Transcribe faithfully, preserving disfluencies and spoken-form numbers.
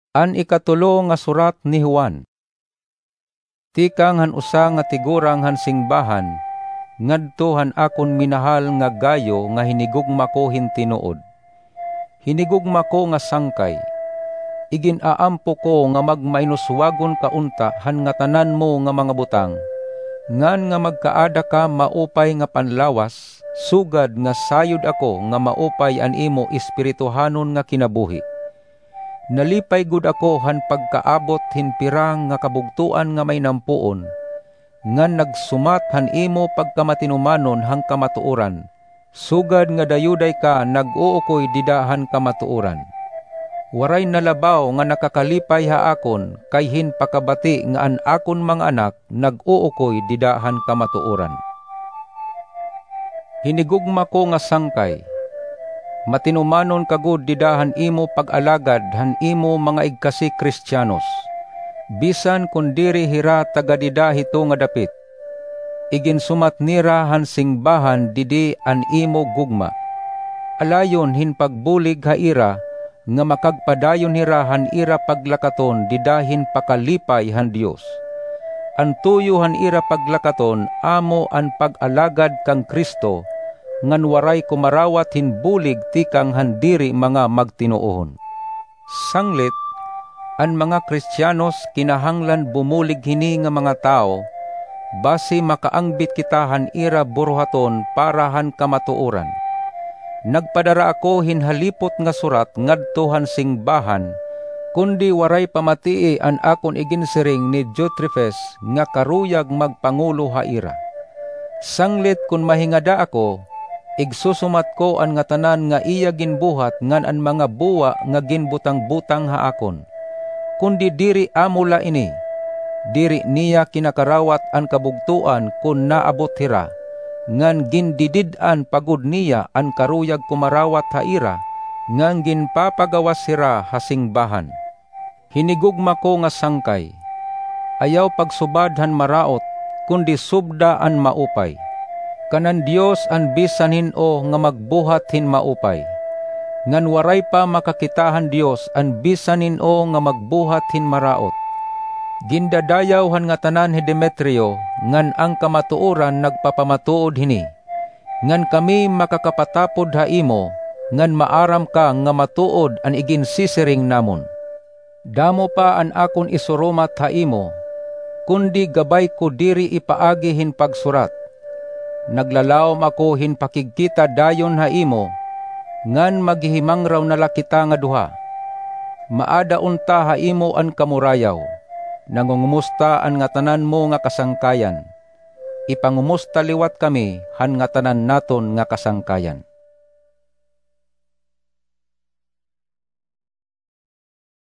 An ikatulo nga surat ni Juan. Tikang han usa nga tigurang han singbahan, ngadto han akon minahal nga Gayo nga hinigugma ko hintinuod. Hinigugma ko nga sangkay. Iginaampo ko nga magmainuswagon kaunta han nga tanan mo nga mga butang, ngan nga magkaada ka maupay nga panlawas, sugad nga sayod ako nga maupay an imo espirituhanon nga kinabuhi. Nalipay gud ako han pagkaabot hinpirang nga kabugtuan nga may nampuon, ngan nagsumat han imo pagkamatinumanon hang kamatuoran, sugad nga dayuday ka nag-uukoy didahan kamatuoran. Waray nalabaw nga nakakalipay ha akon kay hinpakabati nga an akon mga anak nag-uukoy didahan kamatuoran. Hinigugma ko nga sangkay. Matinumanon kagud didahan imo pag-alagad han imo mga igkasi Kristiyanos. Bisan kun diri hira tagadida hito nga dapit. Iginsumat nira han singbahan didi an imo gugma. Alayon hinpagbulig ha ira nga makagpadayon hira han ira paglakaton didahin pakalipay han Dios. An tuyo han ira paglakaton amo an pag-alagad kang Kristo, ngan waray kumarawat hinbulig tikang handiri mga magtinuohon. Sanglit, an mga Kristiyanos kinahanglan bumulig hini nga mga tao, basi makaangbit kita han ira buruhaton para han kamatuoran. Nagpadara ako hinhalipot nga surat ngadto han singbahan, kundi waray pamatii an akon iginsiring ni Diotrephes nga karuyag magpangulo ha ira. Sanglit kun mahingada ako, igsusumat ko an nga tanan nga iya ginbuhat ngan an mga buwa nga ginbutang-butang ha akon. Kundi diri amula ini, diri niya kinakarawat an kabugtuan kun naabot hira, ngan gindidid-an pagud niya an karuyag kumarawat ha ira, ngan ginpapagawas hira ha singbahan. Hinigugma ko nga sangkay. Ayaw pagsubad han maraot, kundi subda an maupay. Kanan Dios an bisan hin-o nga magbuhat hin maupay. Ngan waray pa makakitahan Dios an bisan hin-o nga magbuhat hin maraot. Gindadayaw han nga tanan hi Demetrio, ngan ang kamatuoran nagpapamatuod hini. Ngan kami makakapatapod ha imo, ngan maaram ka nga matuod an iginsisiring namon. Damo pa an akon isurumat ha imo, kundi gabay ko diri ipaagi hin pagsurat. Naglalawom ako hin pakigkita dayon ha imo, ngan maghihimang raw nala kita nga duha. Maada unta ha imo an kamurayaw, nangungumusta an nga tanan mo nga kasangkayan. Ipangumusta liwat kami han nga tanan naton nga kasangkayan.